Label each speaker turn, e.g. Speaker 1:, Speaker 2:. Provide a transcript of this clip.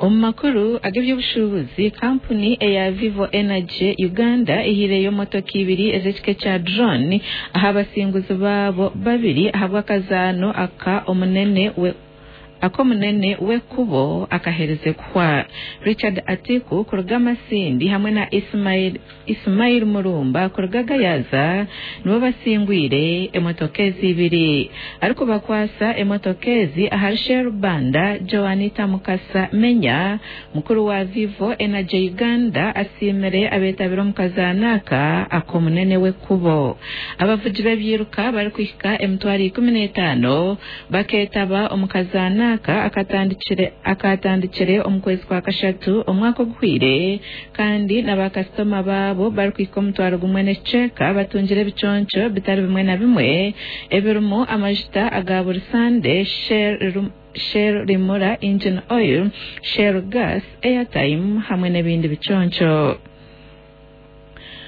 Speaker 1: Makuru ag'iby'ubushubuzi kampuni ya Vivo Energy Uganda ihireyo motoka ibiri ezekike cha drone aha abasinguzi babo babiri ahabwa akazano akomunene we kubo akahereze kwa Richard Atiku kurugama sindi hamwe na Ismail Murumba kurugaga yaza nibo basingwire emotokezi ibiri ariko bakwasa emotokezi aharishe Rubanda Joanita Mukasa Menya mukuru wa Vivo Energy Uganda asimere abetabiro mukazanaka akomunene we kubo abavuji b'ebyiruka bari kwishika M12 15 baketaba omukazana akatandikire omukwezi kwa kashatu omwaka guhire kandi n'abakastoma babo bari kwikomutwaro gumwe n'echeka batungire biconcho bitari bimwe na bimwe ebirumo amajita agaburi sande Shell Rimura engine oil Shell gas airtime hamwe n'ebindi biconcho